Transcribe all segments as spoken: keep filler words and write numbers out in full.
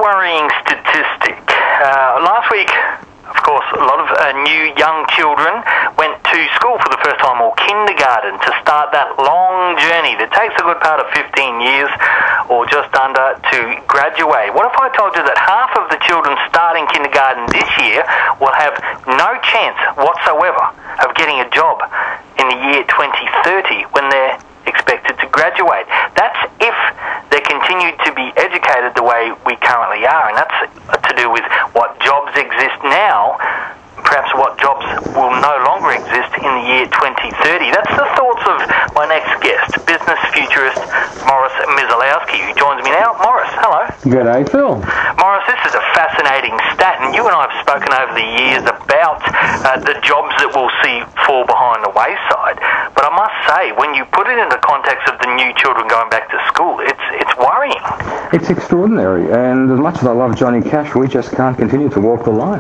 worrying statistic. Uh, last week, of course, a lot of uh, new young children went to school for the first time, or kindergarten, to start that long journey that takes a good part of fifteen years, or just under, to graduate. What if I told you that half of the children starting kindergarten this year will have no chance whatsoever of getting a job in the year twenty thirty when they're expected to graduate? That's if they continue to be educated the way we currently are, and that's to do with what jobs exist now, perhaps what jobs will no longer exist in the year twenty thirty. That's the thoughts of my next guest, business futurist Morris Mizalowski, who joins me now. Morris, hello. G'day, Phil. Morris, this is a fascinating stat, and you and I have spoken over the years about uh, the jobs that we'll see fall behind the wayside. But I must say, when you put it in the context of the new children going back to school, it's it's worrying. It's extraordinary, and as much as I love Johnny Cash, we just can't continue to walk the line.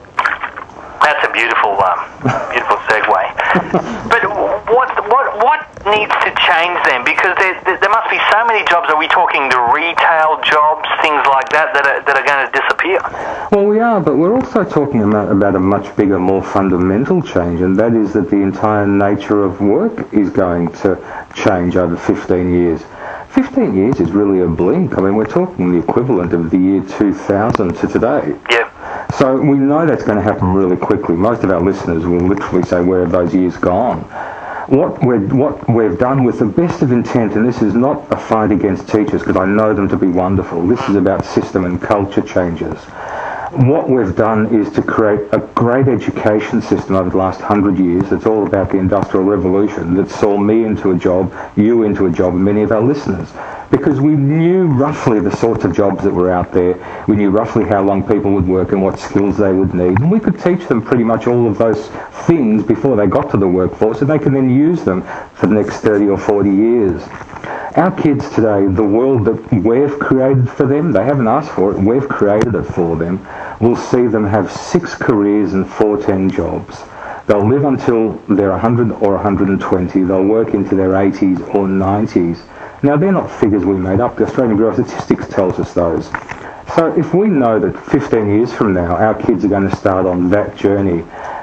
That's a beautiful, um, beautiful segue. But what what what needs to change then? Because there, there, there must be so many jobs. Are we talking the retail jobs, things like that, that are, that are going to disappear? Well, we are, but we're also talking about, about a much bigger, more fundamental change, and that is that the entire nature of work is going to change over fifteen years. fifteen years is really a blink. I mean, we're talking the equivalent of the year two thousand to today. Yeah. So we know that's going to happen really quickly. Most of our listeners will literally say, where have those years gone? What, we're, what we've done with the best of intent, and this is not a fight against teachers because I know them to be wonderful, this is about system and culture changes. What we've done is to create a great education system over the last hundred years. It's all about the Industrial Revolution that saw me into a job, you into a job, and many of our listeners. Because we knew roughly the sorts of jobs that were out there. We knew roughly how long people would work and what skills they would need. And we could teach them pretty much all of those things before they got to the workforce, and they can then use them for the next thirty or forty years. Our kids today, the world that we've created for them, they haven't asked for it, we've created it for them, will see them have six careers and fourteen jobs. They'll live until they're one hundred or one hundred twenty. They'll work into their eighties or nineties. Now, they're not figures we made up. The Australian Bureau of Statistics tells us those. So if we know that fifteen years from now, our kids are going to start on that journey,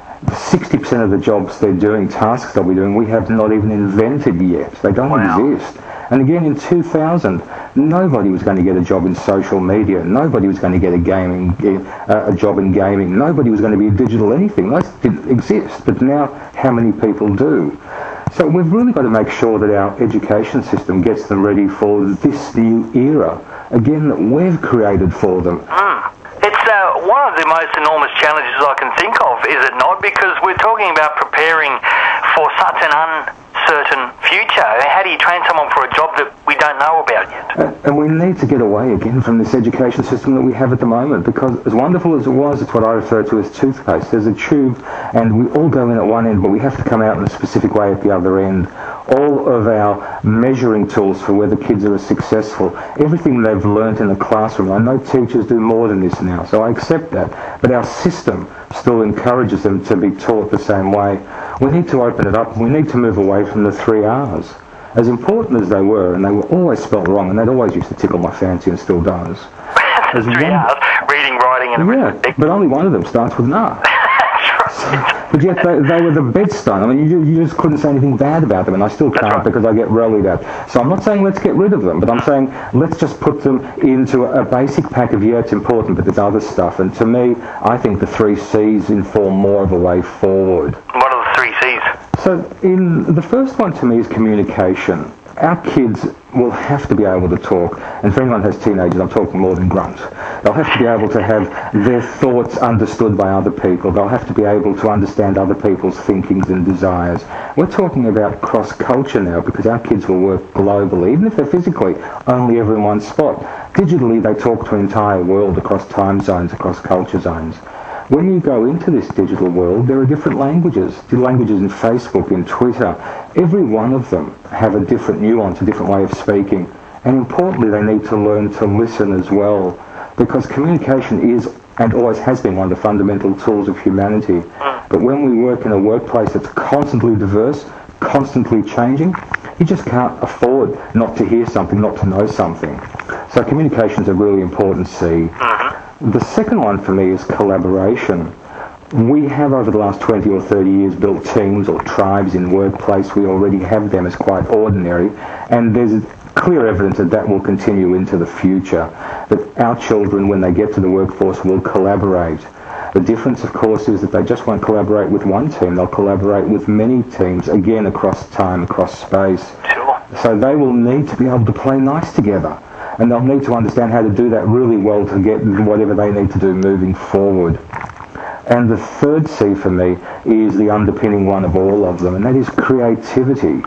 sixty percent of the jobs they're doing, tasks they'll be doing, we have not even invented yet. They don't Wow. exist. And again, in two thousand, nobody was going to get a job in social media. Nobody was going to get a gaming, uh, a job in gaming. Nobody was going to be a digital anything. Those didn't exist. But now, how many people do? So we've really got to make sure that our education system gets them ready for this new era, again, that we've created for them. Mm. It's uh, one of the most enormous challenges I can think of, is it not? Because we're talking about preparing for such an uncertain future. How do you train someone for a job that we don't know about yet? Uh, and we need to get away again from this education system that we have at the moment, because as wonderful as it was, it's what I refer to as toothpaste. There's a tube and we all go in at one end, but we have to come out in a specific way at the other end. All of our measuring tools for whether kids are successful, everything they've learnt in the classroom. I know teachers do more than this now, so I accept that. But our system still encourages them to be taught the same way. We need to open it up. We need to move away from the three R's. As important as they were, and they were always spelt wrong, and that always used to tickle my fancy and still does. Three R's, reading, writing, and arithmetic. Yeah, but only one of them starts with an R. That's right. But yet they, they were the bedstone. I mean, you, you just couldn't say anything bad about them, and I still can't right. because I get rallied at. So I'm not saying let's get rid of them, but I'm saying let's just put them into a, a basic pack of, yeah, it's important, but there's other stuff. And to me, I think the three C's inform more of a way forward. What are the three C's? So in the first one to me is communication. Our kids will have to be able to talk, and for anyone who has teenagers, I'm talking more than grunt. They'll have to be able to have their thoughts understood by other people. They'll have to be able to understand other people's thinkings and desires. We're talking about cross-culture now, because our kids will work globally, even if they're physically only ever in one spot. Digitally, they talk to an entire world across time zones, across culture zones. When you go into this digital world, there are different languages. The languages in Facebook, in Twitter, every one of them have a different nuance, a different way of speaking. And importantly, they need to learn to listen as well, because communication is and always has been one of the fundamental tools of humanity. But when we work in a workplace that's constantly diverse, constantly changing, you just can't afford not to hear something, not to know something. So communication's a really important C. Mm-hmm. The second one for me is collaboration. We have over the last twenty or thirty years built teams or tribes in workplace. We already have them as quite ordinary, and there's clear evidence that that will continue into the future, that our children, when they get to the workforce, will collaborate. The difference, of course, is that they just won't collaborate with one team. They'll collaborate with many teams, again, across time, across space. Sure. So they will need to be able to play nice together, and they'll need to understand how to do that really well to get whatever they need to do moving forward. And the third C for me is the underpinning one of all of them, and that is creativity.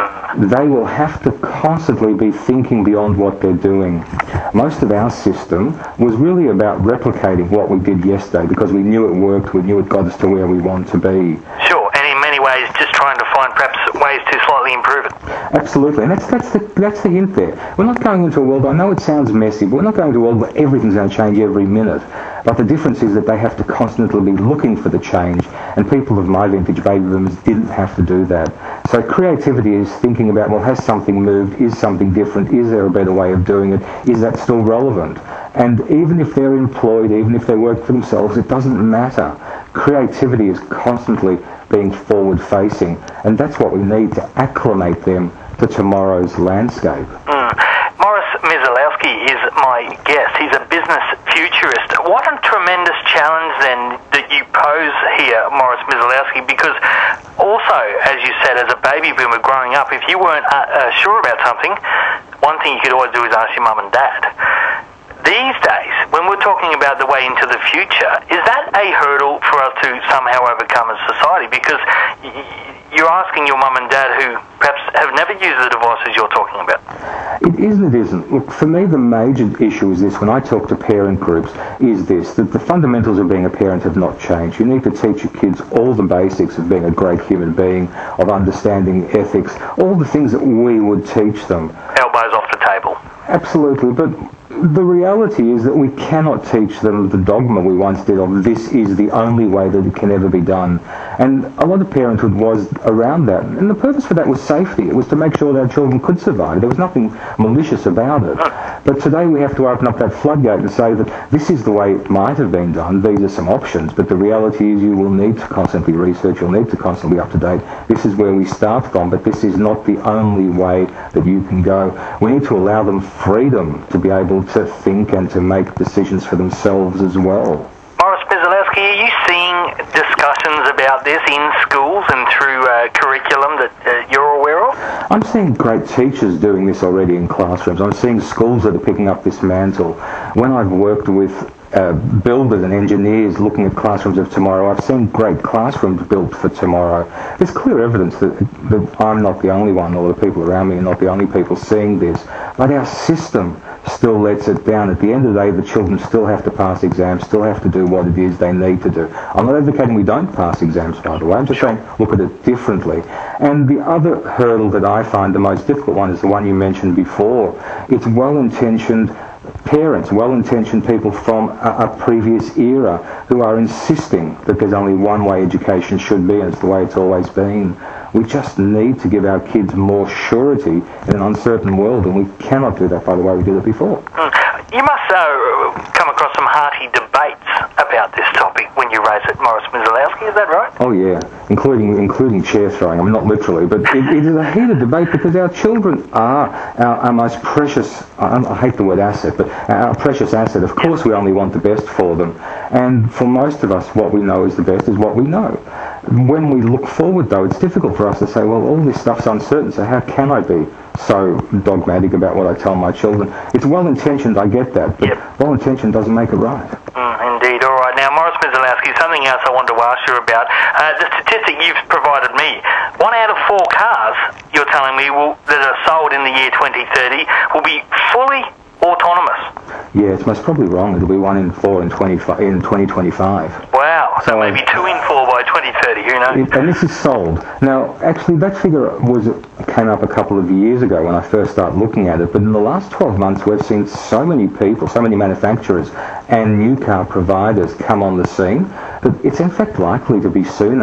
They will have to constantly be thinking beyond what they're doing. Most of our system was really about replicating what we did yesterday because we knew it worked, we knew it got us to where we want to be. Sure, and in many ways just trying to find perhaps ways to slightly improve it. Absolutely, and that's, that's, the, that's the hint there. We're not going into a world, I know it sounds messy, but we're not going into a world where everything's going to change every minute. But the difference is that they have to constantly be looking for the change, and people of my vintage, baby boomers, didn't have to do that. So creativity is thinking about, well, has something moved? Is something different? Is there a better way of doing it? Is that still relevant? And even if they're employed, even if they work for themselves, it doesn't matter. Creativity is constantly being forward-facing, and that's what we need to acclimate them to tomorrow's landscape. Mm. Morris Myslowski is my guest. He's a business futurist. What a tremendous challenge then that you pose here, Morris Myslowski, because also, as you said, as a baby boomer growing up, if you weren't uh, uh, sure about something, one thing you could always do is ask your mum and dad. These days, when we're talking about the way into the future, is that a hurdle for us to somehow overcome as society? Because y- you're asking your mum and dad who perhaps have never used the devices you're talking about. It isn't, it isn't. Look, for me, the major issue is this, when I talk to parent groups, is this, that the fundamentals of being a parent have not changed. You need to teach your kids all the basics of being a great human being, of understanding ethics, all the things that we would teach them. Elbows off the table. Absolutely, but the reality is that we cannot teach them the dogma we once did of this is the only way that it can ever be done. And a lot of parenthood was around that. And the purpose for that was safety. It was to make sure that our children could survive. There was nothing malicious about it. But today we have to open up that floodgate and say that this is the way it might have been done. These are some options. But the reality is you will need to constantly research. You'll need to constantly be up to date. This is where we start from, but this is not the only way that you can go. We need to allow them freedom to be able to think and to make decisions for themselves as well. Morris Myslowski, are you seeing discussions about this in schools and through uh, curriculum that uh, you're aware of? I'm seeing great teachers doing this already in classrooms. I'm seeing schools that are picking up this mantle. When I've worked with uh, builders and engineers looking at classrooms of tomorrow, I've seen great classrooms built for tomorrow. There's clear evidence that, that I'm not the only one, or the people around me are not the only people seeing this. But our system still lets it down. At the end of the day, the children still have to pass exams, still have to do what it is they need to do. I'm not advocating we don't pass exams, by the way. I'm just saying look at it differently. And the other hurdle that I find the most difficult one is the one you mentioned before. It's well-intentioned parents, well-intentioned people from a, a previous era who are insisting that there's only one way education should be, and it's the way it's always been. We just need to give our kids more surety in an uncertain world, and we cannot do that by the way we did it before. Mm. You must uh, come across some hearty debates about this topic when you raise it, Morris Myslowski, is that right? Oh yeah, including including chair throwing. I mean, not literally, but it, it is a heated debate because our children are our, our most precious, I, I hate the word asset, but our precious asset. Of course we only want the best for them, and for most of us what we know is the best is what we know. When we look forward though, it's difficult for us to say, well, all this stuff's uncertain, so how can I be so dogmatic about what I tell my children? It's well-intentioned, I get that, but yep. Well-intentioned doesn't make it right. Mm, indeed. All right. Now, Morris Myslowski, something else I wanted to ask you about. Uh, the statistic you've provided me, one out of four cars, you're telling me, will, that are sold in the year twenty thirty will be fully autonomous. Yeah, it's most probably wrong. It'll be one in four in twenty in twenty twenty-five. Wow. So, so maybe two in four by twenty thirty. Who knows? It, and this is sold. Now, actually, that figure was came up a couple of years ago when I first started looking at it. But in the last twelve months, we've seen so many people, so many manufacturers and new car providers come on the scene that it's in fact likely to be sooner.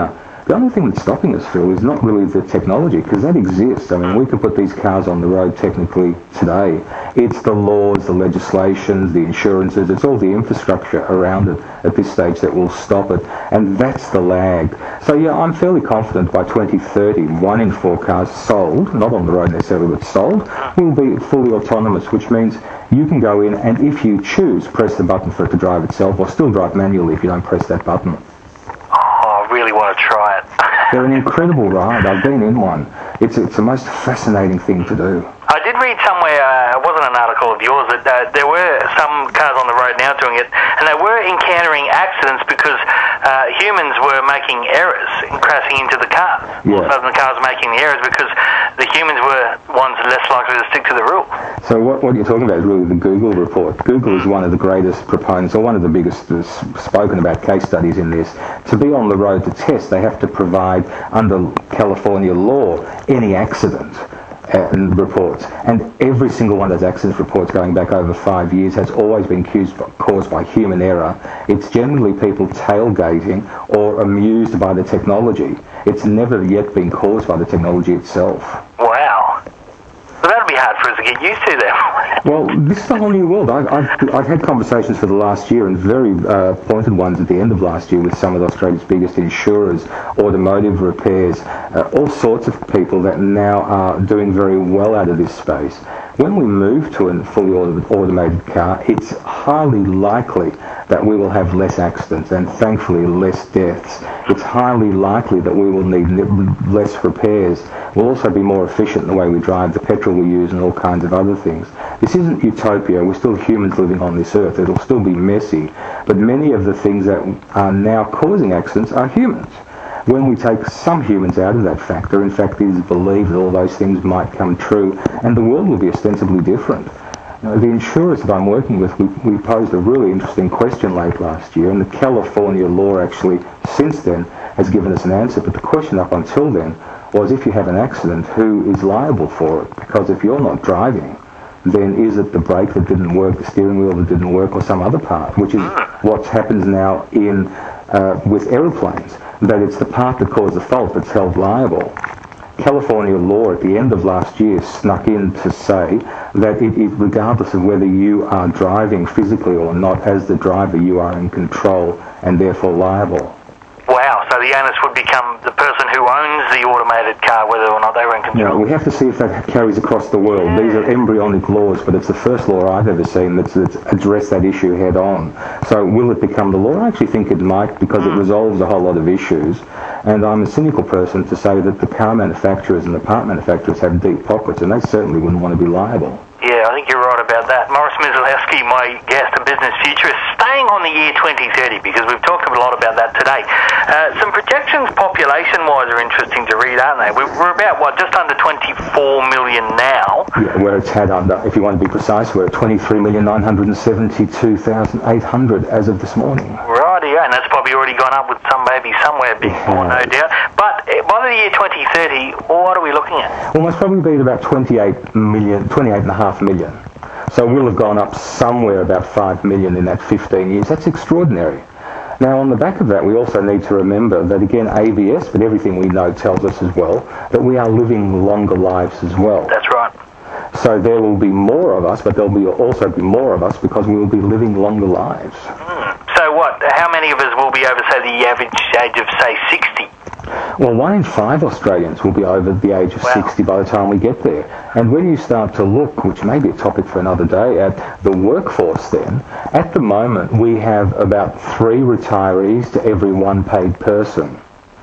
The only thing that's stopping us, Phil, is not really the technology, because that exists. I mean, we can put these cars on the road technically today. It's the laws, the legislations, the insurances, it's all the infrastructure around it at this stage that will stop it, and that's the lag. So yeah, I'm fairly confident by twenty thirty, one in four cars sold, not on the road necessarily, but sold, will be fully autonomous, which means you can go in and, if you choose, press the button for it to drive itself, or still drive manually if you don't press that button. Oh, I really want to try it. They're an incredible ride. I've been in one. It's, it's the most fascinating thing to do. I did read somewhere, uh, it wasn't an article of yours, that uh, there were some cars on the road now doing it, and they were encountering accidents because uh, humans were making errors and crashing into the car. Yeah. Also, the cars were making the errors because the humans were ones less likely to stick to the rule. So what, what you're talking about is really the Google report. Google is one of the greatest proponents, or one of the biggest uh, spoken about case studies in this. To be on the road to test, they have to provide, under California law, any accident and reports, and every single one of those accident reports going back over five years has always been caused by human error. It's generally people tailgating or amused by the technology. It's never yet been caused by the technology itself. Wow. Well, that'll be hard for us to get used to then. Well, this is a whole new world. I, I've, I've had conversations for the last year, and very uh, pointed ones at the end of last year, with some of Australia's biggest insurers, automotive repairs, uh, all sorts of people that now are doing very well out of this space. When we move to a fully automated car, it's highly likely that we will have less accidents and thankfully less deaths. It's highly likely that we will need less repairs. We'll also be more efficient in the way we drive, the petrol we use, and all kinds of other things. This isn't utopia. We're still humans living on this earth. It'll still be messy, but many of the things that are now causing accidents are humans. When we take some humans out of that factor, in fact, it is believed that all those things might come true, and the world will be ostensibly different. Now, the insurers that I'm working with, we, we posed a really interesting question late last year, and the California law actually, since then, has given us an answer. But the question up until then was, if you have an accident, who is liable for it? Because if you're not driving, then is it the brake that didn't work, the steering wheel that didn't work, or some other part, which is what happens now in uh, with aeroplanes, that it's the part that caused the fault that's held liable. California law at the end of last year snuck in to say that it, it, regardless of whether you are driving physically or not, as the driver you are in control and therefore liable. Wow, so the onus would become the person who owns the automated car, whether or not they were in control. Yeah, we have to see if that carries across the world. Yeah. These are embryonic laws, but it's the first law I've ever seen that's, that's addressed that issue head on. So will it become the law? I actually think it might, because mm. it resolves a whole lot of issues. And I'm a cynical person to say that the car manufacturers and the part manufacturers have deep pockets, and they certainly wouldn't want to be liable. Yeah, I think you're right about that. Morris Myslowski, my guest, a business futurist, staying on the year twenty thirty, because we've talked a lot about that today. Uh, some projections population-wise are interesting to read, aren't they? We're, we're about, what, just under twenty-four million now? Yeah, where it's had under, if you want to be precise, we're at twenty-three million nine hundred seventy-two thousand eight hundred as of this morning. Right, yeah, and that's probably already gone up with some baby somewhere before, no doubt. But by the year twenty thirty, what are we looking at? Well, most probably be at about twenty-eight million, twenty-eight and a half million. So we'll have gone up somewhere about five million in that fifteen years. That's extraordinary. Now, on the back of that, we also need to remember that, again, A B S, but everything we know tells us as well, that we are living longer lives as well. That's right. So there will be more of us, but there will be also be more of us because we will be living longer lives. Mm. So what, how many of us will be over, say, the average age of, say, sixty? Well, one in five Australians will be over the age of wow. sixty by the time we get there. And when you start to look, which may be a topic for another day, at the workforce then, at the moment we have about three retirees to every one paid person.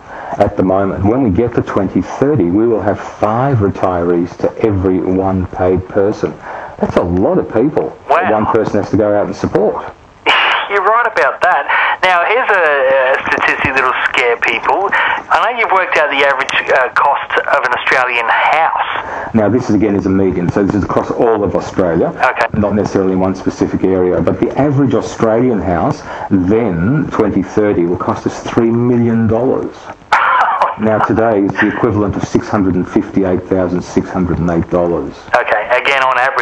At the moment. When we get to twenty thirty, we will have five retirees to every one paid person. That's a lot of people wow. that one person has to go out and support. You're right about that. Now, here's a, a statistic that'll scare people. I know you've worked out the average uh, cost of an Australian house. Now, this is, again, is a median, so this is across all of Australia, okay. not necessarily in one specific area, but the average Australian house then, twenty thirty, will cost us three million dollars. Now, today, it's the equivalent of six hundred fifty-eight thousand six hundred eight dollars. Okay, again, on average, but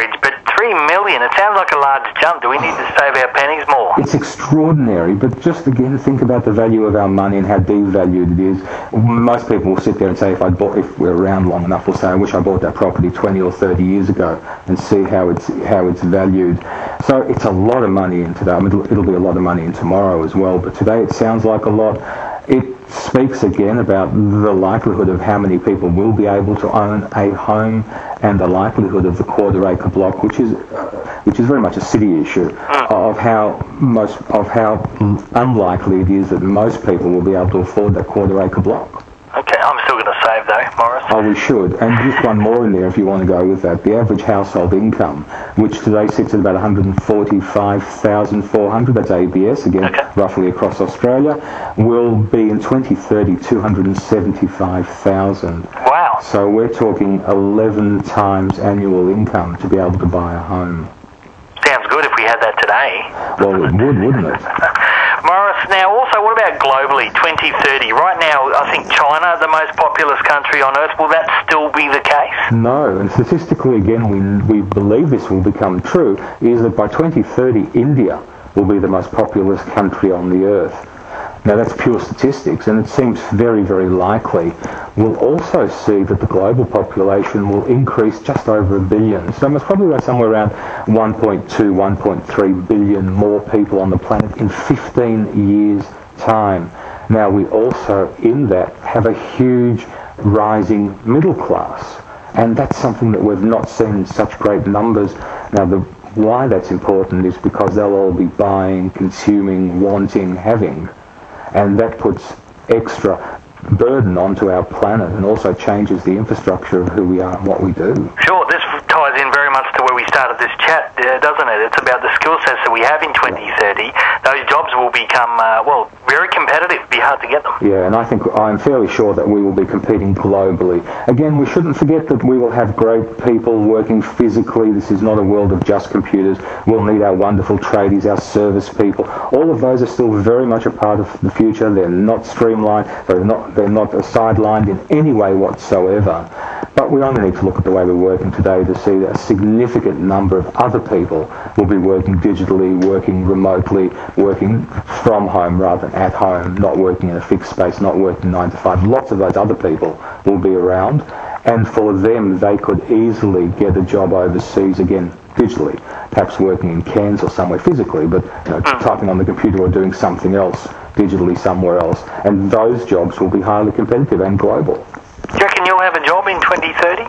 Three million. It sounds like a large jump. Do we need to save our pennies more? It's extraordinary, but just again think about the value of our money and how devalued it is. Most people will sit there and say, if I bought, if we're around long enough, will say, I wish I bought that property twenty or thirty years ago, and see how it's how it's valued. So it's a lot of money in today. I mean, it'll, it'll be a lot of money in tomorrow as well, but today it sounds like a lot. It speaks again about the likelihood of how many people will be able to own a home, and the likelihood of the quarter acre block, which is uh, which is very much a city issue, mm. of how most of how unlikely it is that most people will be able to afford that quarter acre block. Okay, I'm still going to save though, Morris. Oh, we should. And just one more in there if you want to go with that. The average household income, which today sits at about one hundred forty-five thousand four hundred dollars, that's A B S, again, okay. roughly across Australia, will be in twenty thirty two hundred seventy-five thousand dollars. Wow. So we're talking eleven times annual income to be able to buy a home. Sounds good if we had that today. Well, it would, wouldn't it? Morris, now also what about globally, twenty thirty? Right now, I think China, the most populous country on earth, will that still be the case? No, and statistically, again, we, we believe this will become true, is that by twenty thirty, India will be the most populous country on the earth. Now that's pure statistics, and it seems very, very likely. We'll also see that the global population will increase just over a billion. So it's probably somewhere around one point two, one point three billion more people on the planet in fifteen years' time. Now we also, in that, have a huge rising middle class, and that's something that we've not seen in such great numbers. Now the why that's important is because they'll all be buying, consuming, wanting, having. And that puts extra burden onto our planet and also changes the infrastructure of who we are and what we do. Sure, this ties in very much to where we started this chat, uh, doesn't it? It's about the skill sets that we have in twenty thirty. Those jobs will become, uh, well, very competitive. It'll be hard to get them. Yeah, and I think I'm fairly sure that we will be competing globally. Again, we shouldn't forget that we will have great people working physically. This is not a world of just computers. We'll need our wonderful tradies, our service people. All of those are still very much a part of the future. They're not streamlined. They're not, they're not sidelined in any way whatsoever. But we only need to look at the way we're working today to see that a significant number of other people will be working digitally, working remotely, working from home rather than at home, not working in a fixed space, not working nine to five. Lots of those other people will be around, and for them, they could easily get a job overseas, again, digitally, perhaps working in Cairns or somewhere physically, but you know, typing on the computer or doing something else digitally somewhere else. And those jobs will be highly competitive and global. Do you reckon you'll have a job in twenty thirty?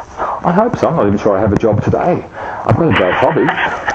I hope so. I'm not even sure I have a job today. I've got a great hobby.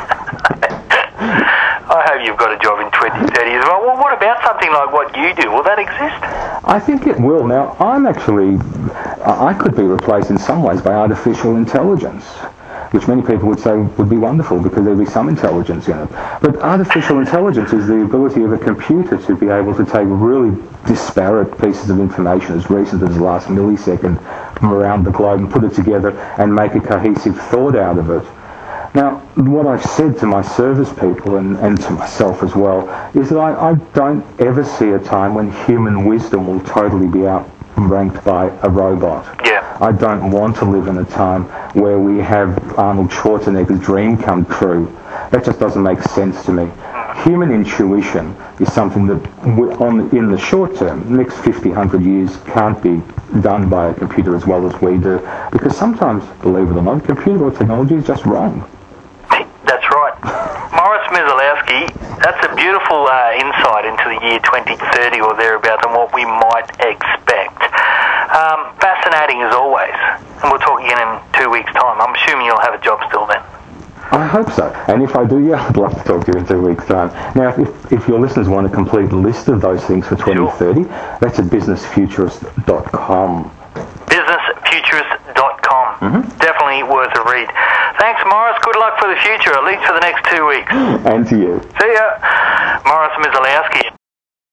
I hope you've got a job in twenty thirty as well. Well, what about something like what you do? Will that exist? I think it will. Now, I'm actually, I could be replaced in some ways by artificial intelligence, which many people would say would be wonderful because there'd be some intelligence in it. But artificial intelligence is the ability of a computer to be able to take really disparate pieces of information as recent as the last millisecond from around the globe and put it together and make a cohesive thought out of it. Now, what I've said to my service people and, and to myself as well is that I, I don't ever see a time when human wisdom will totally be outranked by a robot. Yeah. I don't want to live in a time where we have Arnold Schwarzenegger's dream come true. That just doesn't make sense to me. Human intuition is something that on, in the short term, the next fifty, one hundred years, can't be done by a computer as well as we do. Because sometimes, believe it or not, computer or technology is just wrong. That's right. Morris Myslowski, that's a beautiful uh, insight into the year twenty thirty or thereabouts and what we might expect. Um, fascinating as always. And we'll talk again in two weeks' time. I'm assuming you'll have a job still then. I hope so. And if I do, yeah, I'd love to talk to you in two weeks' time. Now, if, if your listeners want a complete list of those things for twenty thirty, sure. That's at business futurist dot com. business futurist dot com. Mm-hmm. Definitely worth a read. Thanks, Morris. Good luck for the future, at least for the next two weeks. And to you. See ya. Morris Myslowski.